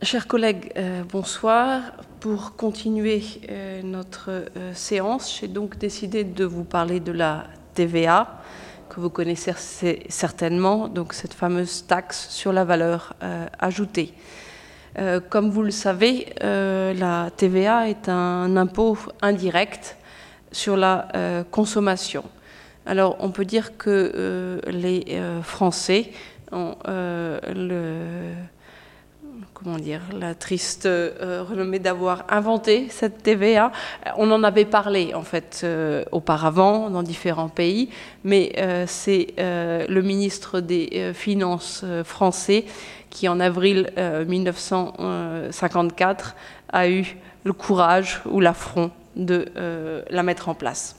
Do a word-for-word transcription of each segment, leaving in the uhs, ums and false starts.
Chers collègues, euh, bonsoir. Pour continuer euh, notre euh, séance, j'ai donc décidé de vous parler de la T V A, que vous connaissez certainement, donc cette fameuse taxe sur la valeur euh, ajoutée. Euh, comme vous le savez, euh, la T V A est un impôt indirect sur la euh, consommation. Alors, on peut dire que euh, les euh, Français ont euh, le... comment dire, la triste euh, renommée d'avoir inventé cette T V A. On en avait parlé, en fait, euh, auparavant, dans différents pays, mais euh, c'est euh, le ministre des euh, Finances euh, français qui, en avril euh, mille neuf cent cinquante-quatre, a eu le courage ou l'affront de euh, la mettre en place.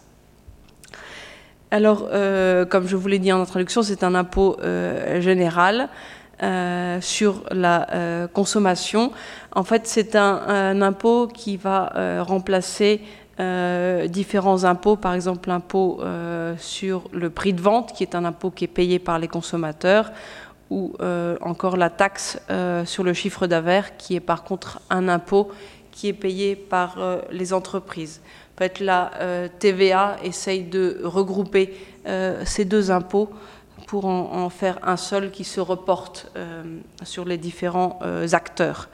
Alors, euh, comme je vous l'ai dit en introduction, c'est un impôt euh, général Euh, sur la euh, consommation. En fait, c'est un, un impôt qui va euh, remplacer euh, différents impôts, par exemple l'impôt euh, sur le prix de vente, qui est un impôt qui est payé par les consommateurs, ou euh, encore la taxe euh, sur le chiffre d'affaires, qui est par contre un impôt qui est payé par euh, les entreprises. En fait, la euh, T V A essaye de regrouper euh, ces deux impôts pour en, en faire un seul qui se reporte euh, sur les différents euh, acteurs.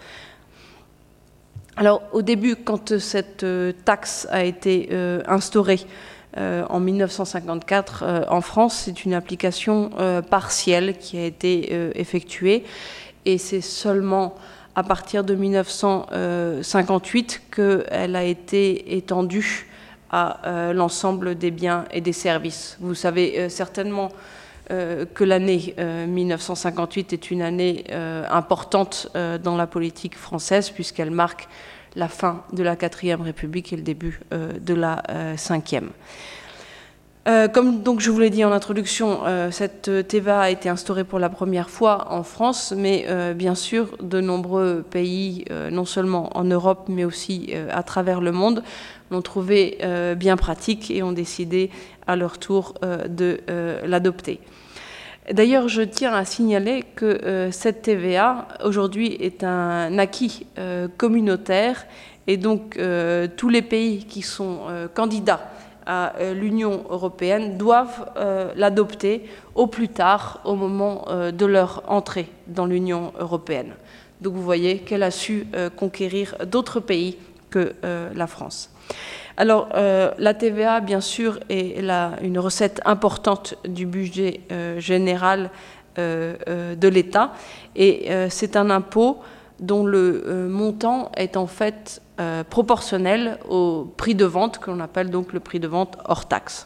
Alors, au début, quand cette euh, taxe a été euh, instaurée euh, en mille neuf cent cinquante-quatre euh, en France, c'est une application euh, partielle qui a été euh, effectuée, et c'est seulement à partir de mille neuf cent cinquante-huit qu'elle a été étendue à euh, l'ensemble des biens et des services. Vous savez euh, certainement Euh, que l'année euh, mille neuf cent cinquante-huit est une année euh, importante euh, dans la politique française, puisqu'elle marque la fin de la quatrième République et le début euh, de la euh, cinquième. Euh, comme donc je vous l'ai dit en introduction, euh, cette T V A a été instaurée pour la première fois en France, mais euh, bien sûr de nombreux pays, euh, non seulement en Europe, mais aussi euh, à travers le monde, l'ont trouvé euh, bien pratique et ont décidé à leur tour euh, de euh, l'adopter. D'ailleurs, je tiens à signaler que euh, cette T V A, aujourd'hui, est un acquis euh, communautaire, et donc euh, tous les pays qui sont euh, candidats à euh, l'Union européenne doivent euh, l'adopter au plus tard, au moment euh, de leur entrée dans l'Union européenne. Donc vous voyez qu'elle a su euh, conquérir d'autres pays que euh, la France. Alors, euh, la T V A, bien sûr, est la, une recette importante du budget euh, général euh, euh, de l'État, et euh, c'est un impôt dont le euh, montant est en fait euh, proportionnel au prix de vente, que l'on appelle donc le prix de vente hors taxe.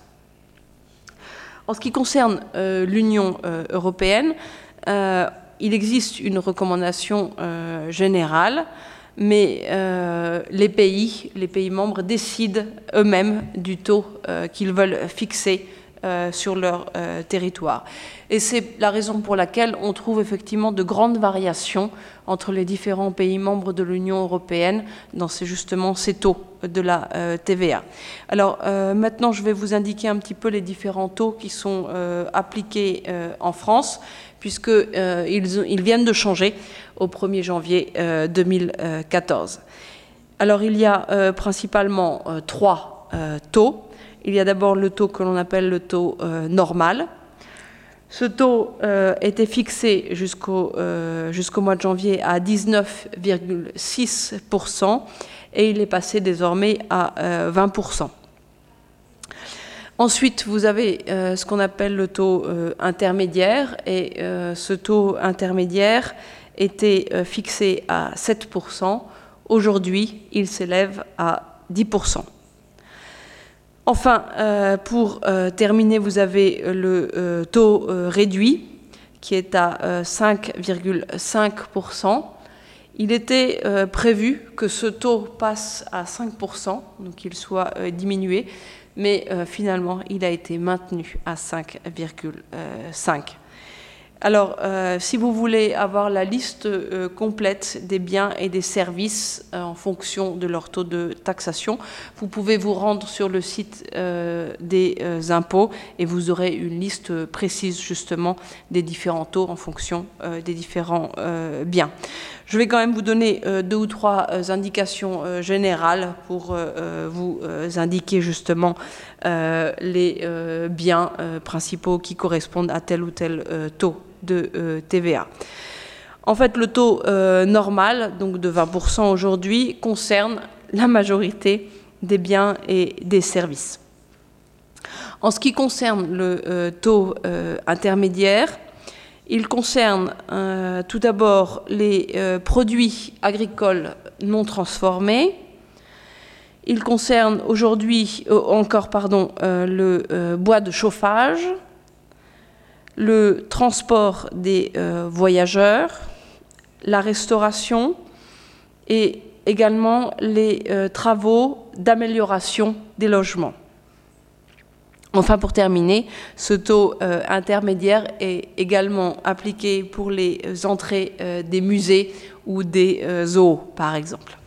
En ce qui concerne euh, l'Union euh, européenne, euh, il existe une recommandation euh, générale, mais euh, les pays, les pays membres décident eux-mêmes du taux euh, qu'ils veulent fixer euh, sur leur euh, territoire. Et c'est la raison pour laquelle on trouve effectivement de grandes variations entre les différents pays membres de l'Union européenne dans ces, justement ces taux de la euh, T V A. Alors euh, maintenant, je vais vous indiquer un petit peu les différents taux qui sont euh, appliqués euh, en France, puisqu'ils euh, ils viennent de changer au premier janvier euh, deux mille quatorze. Alors il y a euh, principalement euh, trois euh, taux. Il y a d'abord le taux que l'on appelle le taux euh, normal. Ce taux euh, était fixé jusqu'au euh, jusqu'au mois de janvier à dix-neuf virgule six pour cent, et il est passé désormais à euh, vingt pour cent. Ensuite, vous avez euh, ce qu'on appelle le taux euh, intermédiaire, et euh, ce taux intermédiaire était euh, fixé à sept pour cent. Aujourd'hui, il s'élève à dix pour cent. Enfin, euh, pour euh, terminer, vous avez le euh, taux euh, réduit, qui est à euh, cinq virgule cinq pour cent. Il était euh, prévu que ce taux passe à cinq pour cent, donc qu'il soit euh, diminué, mais euh, finalement, il a été maintenu à cinq virgule cinq. Alors, euh, si vous voulez avoir la liste euh, complète des biens et des services euh, en fonction de leur taux de taxation, vous pouvez vous rendre sur le site euh, des euh, impôts, et vous aurez une liste précise justement des différents taux en fonction euh, des différents euh, biens. Je vais quand même vous donner euh, deux ou trois euh, indications euh, générales pour euh, vous euh, indiquer justement euh, les euh, biens euh, principaux qui correspondent à tel ou tel euh, taux de euh, T V A. En fait, le taux euh, normal, donc de vingt pour cent aujourd'hui, concerne la majorité des biens et des services. En ce qui concerne le euh, taux euh, intermédiaire, il concerne euh, tout d'abord les euh, produits agricoles non transformés. Il concerne aujourd'hui euh, encore pardon, euh, le euh, bois de chauffage, le transport des euh, voyageurs, la restauration et également les euh, travaux d'amélioration des logements. Enfin, pour terminer, ce taux euh, intermédiaire est également appliqué pour les entrées euh, des musées ou des euh, zoos, par exemple.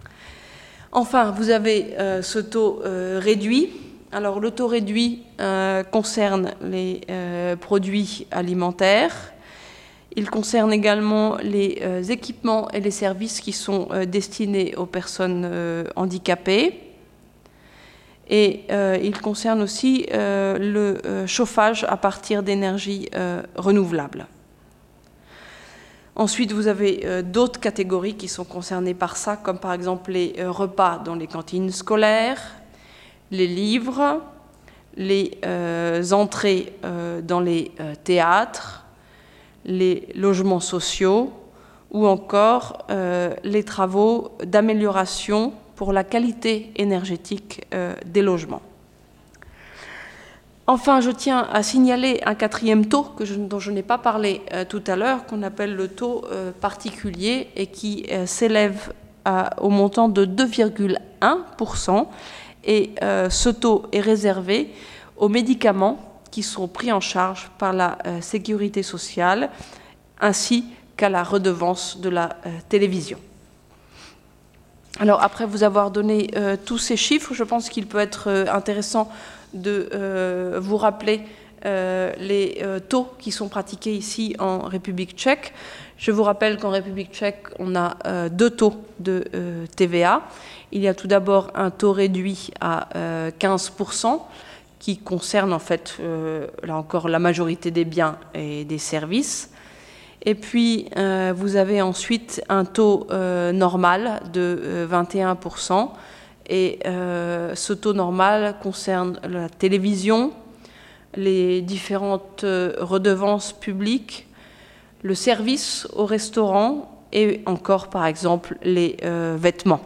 Enfin, vous avez euh, ce taux euh, réduit. Alors, le taux réduit euh, concerne les euh, produits alimentaires. Il concerne également les euh, équipements et les services qui sont euh, destinés aux personnes euh, handicapées. Et euh, il concerne aussi euh, le euh, chauffage à partir d'énergies euh, renouvelables. Ensuite, vous avez euh, d'autres catégories qui sont concernées par ça, comme par exemple les euh, repas dans les cantines scolaires, les livres, les euh, entrées euh, dans les euh, théâtres, les logements sociaux ou encore euh, les travaux d'amélioration pour la qualité énergétique euh, des logements. Enfin, je tiens à signaler un quatrième taux que je, dont je n'ai pas parlé euh, tout à l'heure, qu'on appelle le taux euh, particulier et qui euh, s'élève au montant de deux virgule un pour cent. Et euh, ce taux est réservé aux médicaments qui sont pris en charge par la euh, sécurité sociale ainsi qu'à la redevance de la euh, télévision. Alors, après vous avoir donné euh, tous ces chiffres, je pense qu'il peut être euh, intéressant de euh, vous rappeler euh, les euh, taux qui sont pratiqués ici en République tchèque. Je vous rappelle qu'en République tchèque, on a euh, deux taux de euh, T V A. Il y a tout d'abord un taux réduit à euh, quinze pour cent qui concerne en fait, euh, là encore, la majorité des biens et des services. Et puis, euh, vous avez ensuite un taux euh, normal de euh, vingt et un pour cent. Et euh, ce taux normal concerne la télévision, les différentes euh, redevances publiques, le service au restaurant et encore, par exemple, les euh, vêtements.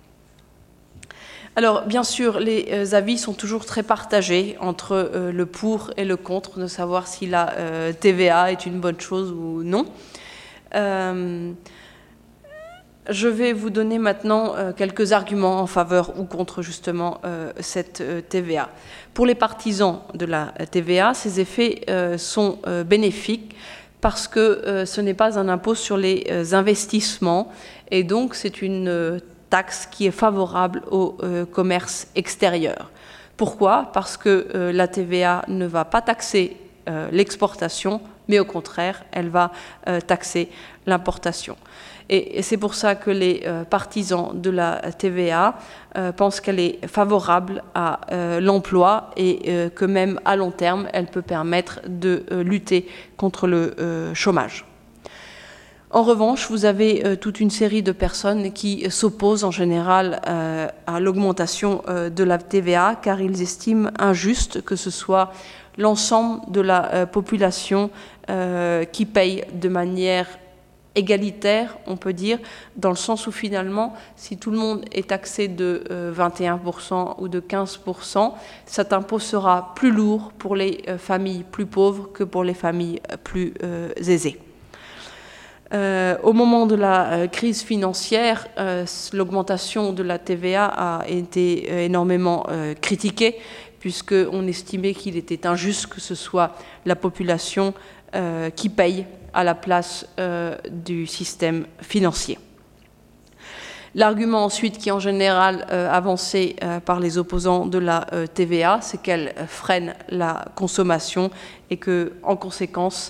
Alors, bien sûr, les euh, avis sont toujours très partagés entre euh, le pour et le contre, de savoir si la euh, T V A est une bonne chose ou non. Euh, je vais vous donner maintenant euh, quelques arguments en faveur ou contre justement euh, cette euh, T V A. Pour les partisans de la T V A, ces effets euh, sont euh, bénéfiques parce que euh, ce n'est pas un impôt sur les euh, investissements et donc c'est une euh, taxe qui est favorable au euh, commerce extérieur. Pourquoi? Parce que euh, la T V A ne va pas taxer euh, l'exportation, mais au contraire, elle va euh, taxer l'importation. Et, et c'est pour ça que les euh, partisans de la T V A euh, pensent qu'elle est favorable à euh, l'emploi et euh, que même à long terme, elle peut permettre de euh, lutter contre le euh, chômage. En revanche, vous avez euh, toute une série de personnes qui s'opposent en général euh, à l'augmentation euh, de la T V A car ils estiment injuste que ce soit l'ensemble de la euh, population euh, qui paye de manière égalitaire, on peut dire, dans le sens où finalement, si tout le monde est taxé de euh, vingt et un pour cent ou de quinze pour cent, cet impôt sera plus lourd pour les euh, familles plus pauvres que pour les familles plus euh, aisées. Euh, au moment de la euh, crise financière, euh, l'augmentation de la T V A a été euh, énormément euh, critiquée puisqu'on estimait qu'il était injuste que ce soit la population euh, qui paye à la place euh, du système financier. L'argument ensuite qui est en général euh, avancé euh, par les opposants de la euh, T V A, c'est qu'elle freine la consommation et que, en conséquence,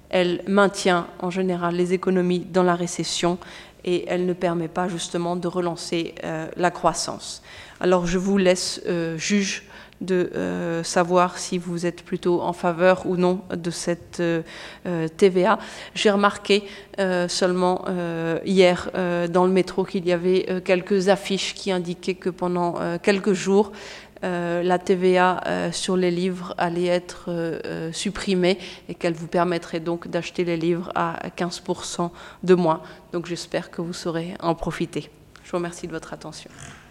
elle maintient en général les économies dans la récession et elle ne permet pas justement de relancer euh, la croissance. Alors je vous laisse euh, juge de euh, savoir si vous êtes plutôt en faveur ou non de cette euh, T V A. J'ai remarqué euh, seulement euh, hier euh, dans le métro qu'il y avait euh, quelques affiches qui indiquaient que pendant euh, quelques jours, euh, la T V A euh, sur les livres allait être euh, supprimée et qu'elle vous permettrait donc d'acheter les livres à quinze pour cent de moins. Donc j'espère que vous saurez en profiter. Je vous remercie de votre attention.